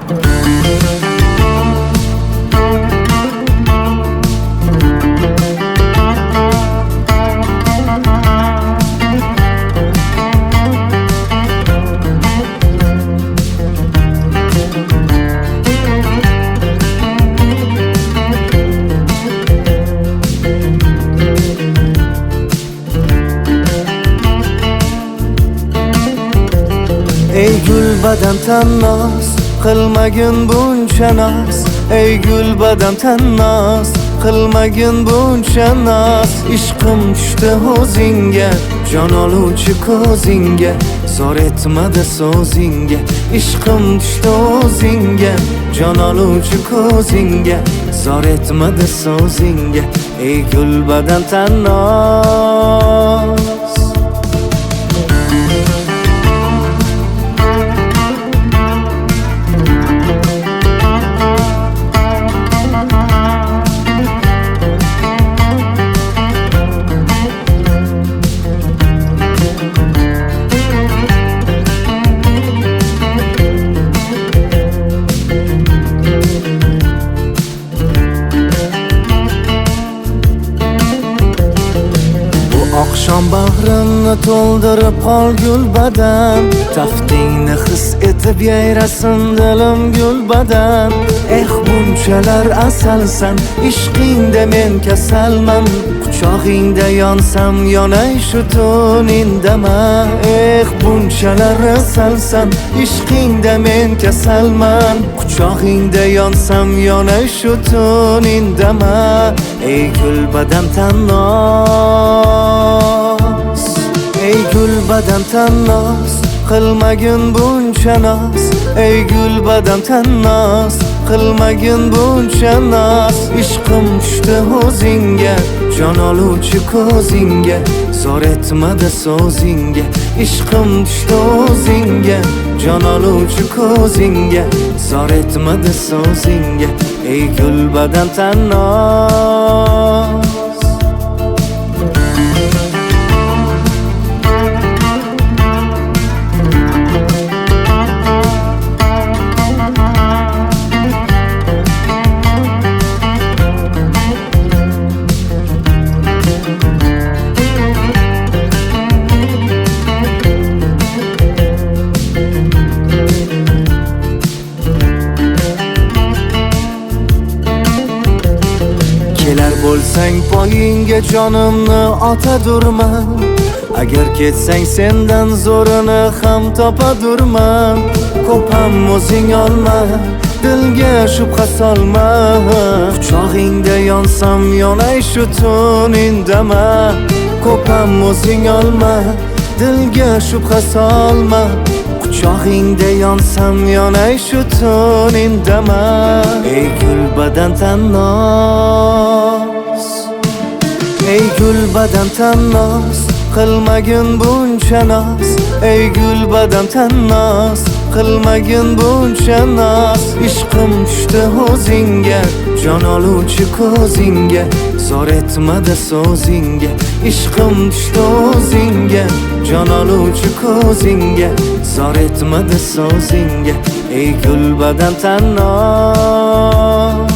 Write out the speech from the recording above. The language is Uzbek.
Ey gul badam tannoz, qilmagin buncha noz. Ey gul badam tannoz, qilmagin buncha noz. Ishqim tushdi o'zingga, jon oluvchi ko'zingga, zor etmadi so'zingga. Ishqim tushdi o'zingga, jon oluvchi ko'zingga, zor etmadi so'zingga. Ey gul badam tannoz. Oqshom bag'rimni to'ldirib qol gul badam, taftingni his etib yayrasin dilim gul badam. Bunchalar asalsan, ishqingda men kasalman. Quchog'ingda yonsam yonay shu tun indama. Bunchalar asalsan, ishqingda men kasalman. Quchog'ingda yonsam yonay shu tun indama. Ey gul badam tannoz, ey gul badam tannoz, qilmagin buncha noz. Ey gul badam tannoz, qilmagin buncha noz. Ishqim tushdi o'zingga, jon oluvchi ko'zingga, zor etmadi so'zingga. Ishqim tushdi o'zingga, jon oluvchi ko'zingga, zor etmadi so'zingga. Ey gul badam tannoz. Kelar bo'lsang poyingga jonimni otadurman. Agar ketsang sendan zo'rini ham topadurman. Ko'pam o'zing olma, dilga shubha solma. Quchog'ingda yonsam yonay shu tun indama. Ko'pam o'zing olma, dilga shubha solma. Quchog'ingda yonsam yonay shu tun indama. Ey gul badam tannoz, ey gul badam tannoz, qilmagin buncha noz. Ey gul badam tannoz, qilmagin buncha noz. Ishqim tushdi o'zingga, jon oluvchi ko'zingga, zor etmadi so'zingga. Ishqim tushdi o'zingga, jon oluvchi ko'zingga, zor etmadi so'zingga. Ey gul badam tannoz.